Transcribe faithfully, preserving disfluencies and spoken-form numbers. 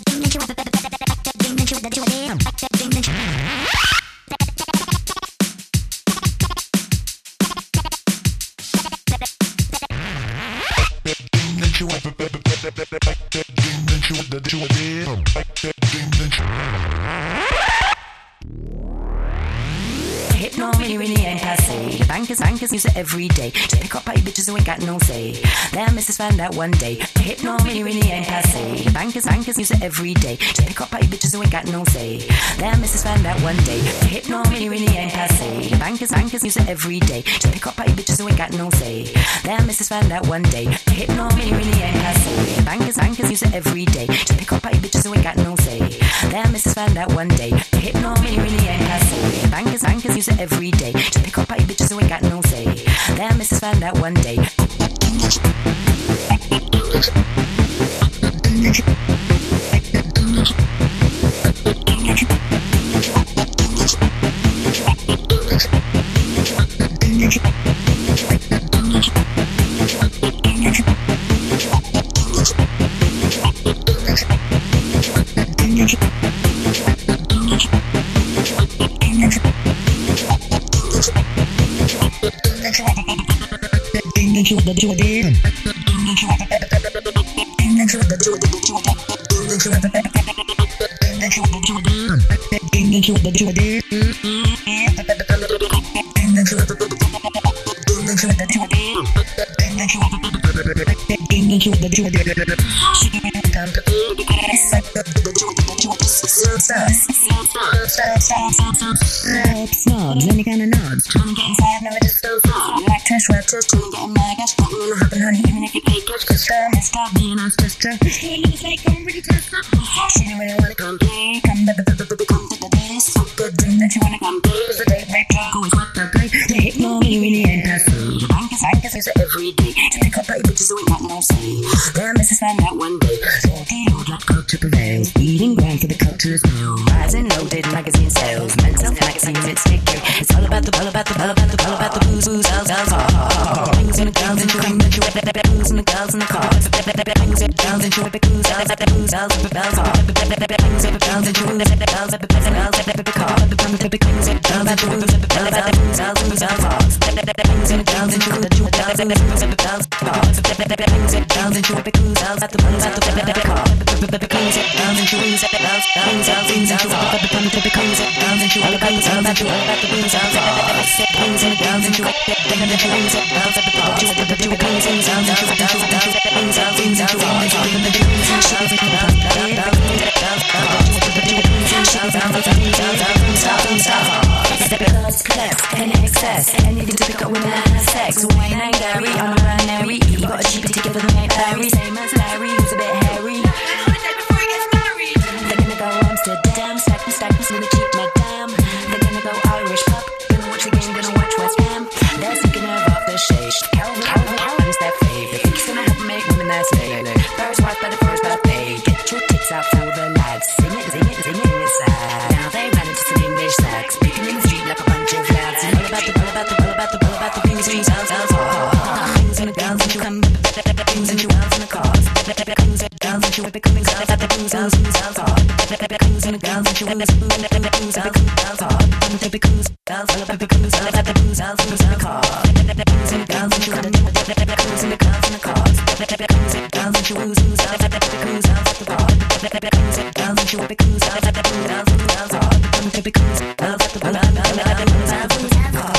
No, really, really ain't passe. The bankers, bankers use it every day to pick up party bitches who ain't got no say. Them missus found out one day. The hit no, really, really ain't passe. The bankers, bankers use it every day to pick up party bitches who ain't got no say. Them missus found out one day. The hit no, really, really ain't passe. The bankers, bankers use it every day to pick up party bitches who ain't got no say. Them missus found out one day. The hit no, really, really ain't passe. The bankers, bankers use it every day to pick up party bitches who ain't got no say. Them missus found out one day. The hit no, really, really ain't passe. The bankers, bankers use it every day to pick up party bitches who ain't got no say. Them missus found out one day. Snobs, any kind of nods. Trying to get inside, never just so far. You like trash rappers, trying to get in my gosh. Don't wanna happen, honey, even if you pay cash. Cause I'm a star, being a sister. It's like I'm really tough. She didn't really wanna come play. Come, baby, baby, baby, come to the dance. So good, dream that you wanna come play. So they make talk, always what the play. They hit no, really, really ain't passive. The bankers, bankers use it every day to pick up party bitches who ain't got no say. Their missus found out one day. So the old rap culture prevails. Eating grand for the culture is new. Rising loaded magazine sales. Mental magazine, it's sticky. It's all about the, all about the, all about the, all about the booze, booze, girls, girls, oh. Booze and the girls and you come, and you booze and the girls and the cars. Booze and girls and you whip it, booze, girls, booze, girls, whip it, girls, oh. Booze and the girls and you booze, girls, girls, whip it, girls, whip it, car. Booze and the girls and you booze, girls, booze, girls, booze, girls, oh. Booze and the girls and you booze, girls, booze, whip it, girls, oh. Booze and girls and you whip it, booze, girls, at the booze, at the car. Booze and girls and you booze, girls, girls, girls, girls, girls, oh. Booze and girls and you all about the girls, you all about the booze, girls, oh. Booze and the girls and you whip it, girls, and you booze, girls, at the bar. You whip it, you whip it, booze, girls, and you whip it, girls, girls, booze, girls, girls, girls, girls, in excess, anything to pick up when I have sex. Wine and Gary, I'm a Mary. You got a cheaper ticket for the night, Barry. Same as Larry, who's a bit hairy. They're gonna go Amsterdam, stack me, stack me, with a cheap madam. They're gonna go Irish pub, gonna watch the game, gonna watch West Ham. They're thinking of aftershave. Calvin, Calvin, Calvin is their favourite. Think he's gonna help make women their slave. First wife, better first birthday. Get your tits out, tell the lads. Sing it, sing it, sing it, it's sad. Now they ran into some English sex, speaking in the street like a bunch of lads. And all about the, all about the, all about the, all about the booze, booze, girls, girls, oh. Booze and the girls and you come, booze and you girls in the cars. Booze and girls and you whip it, coming girls, at the booze, girls, booze, girls, oh. Booze and the girls and you booze, booze, booze, girls, girls, oh. Booze and the booze, girls, all about the booze, girls, at the booze, girls, booze, in the car. Booze and the girls and you booze, booze and the girls in the cars. Booze and girls and you booze, booze, girls, at the booze, girls, at the bar. Booze and girls and you whip it, booze, girls, at the booze, girls, booze, girls, oh. Booze and the booze, girls, at the booze, girls, at the booze, girls, booze, in the car.